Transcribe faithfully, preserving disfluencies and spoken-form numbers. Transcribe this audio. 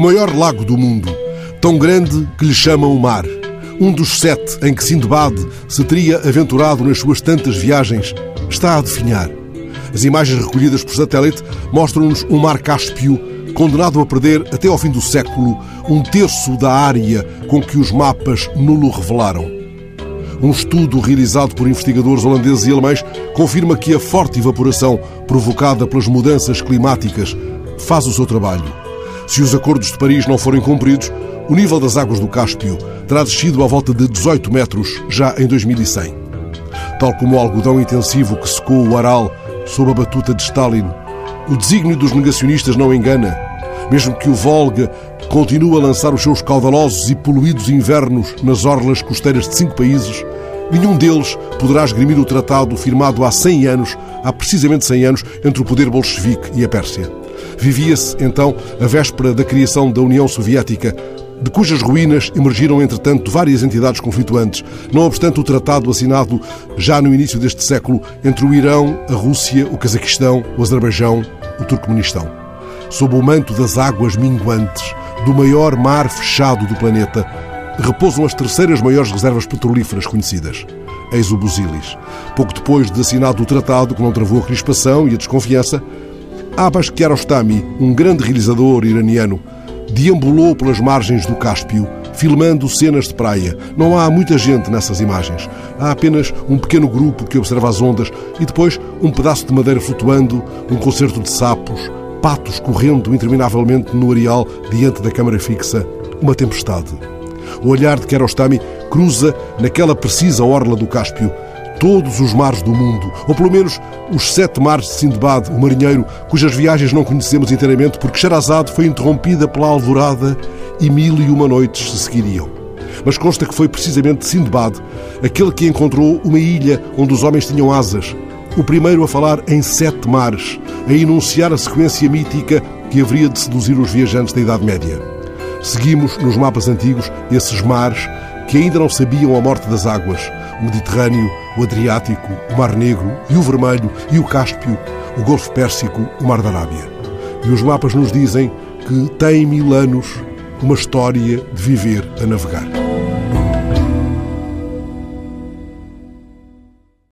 maior lago do mundo, tão grande que lhe chamam o mar. Um dos sete em que Sindbad se teria aventurado nas suas tantas viagens, está a definhar. As imagens recolhidas por satélite mostram-nos um mar Cáspio condenado a perder, até ao fim do século, um terço da área com que os mapas nulo revelaram. Um estudo realizado por investigadores holandeses e alemães confirma que a forte evaporação provocada pelas mudanças climáticas faz o seu trabalho. Se os acordos de Paris não forem cumpridos, o nível das águas do Cáspio terá descido à volta de dezoito metros já em dois mil e cem. Tal como o algodão intensivo que secou o Aral sob a batuta de Stalin, o desígnio dos negacionistas não engana. Mesmo que o Volga continue a lançar os seus caudalosos e poluídos invernos nas orlas costeiras de cinco países, nenhum deles poderá esgrimir o tratado firmado há cem anos, há precisamente cem anos, entre o poder bolchevique e a Pérsia. Vivia-se, então, a véspera da criação da União Soviética, de cujas ruínas emergiram, entretanto, várias entidades conflituantes, não obstante o tratado assinado já no início deste século entre o Irão, a Rússia, o Cazaquistão, o Azerbaijão, o Turcomenistão. Sob o manto das águas minguantes do maior mar fechado do planeta, repousam as terceiras maiores reservas petrolíferas conhecidas. Eis o Buzilis. Pouco depois de assinado o tratado, que não travou a crispação e a desconfiança, Abbas Kiarostami, um grande realizador iraniano, deambulou pelas margens do Cáspio, filmando cenas de praia. Não há muita gente nessas imagens. Há apenas um pequeno grupo que observa as ondas e depois um pedaço de madeira flutuando, um concerto de sapos, patos correndo interminavelmente no areal diante da câmara fixa, uma tempestade. O olhar de Kiarostami cruza, naquela precisa orla do Cáspio, todos os mares do mundo, ou pelo menos os sete mares de Sindbad, o marinheiro, cujas viagens não conhecemos inteiramente porque Sherazade foi interrompida pela alvorada e mil e uma noites se seguiriam. Mas consta que foi precisamente Sindbad aquele que encontrou uma ilha onde os homens tinham asas, o primeiro a falar em sete mares, a enunciar a sequência mítica que haveria de seduzir os viajantes da Idade Média. Seguimos nos mapas antigos esses mares que ainda não sabiam a morte das águas: o Mediterrâneo, o Adriático, o Mar Negro e o Vermelho e o Cáspio, o Golfo Pérsico, o Mar da Arábia. E os mapas nos dizem que tem mil anos uma história de viver a navegar.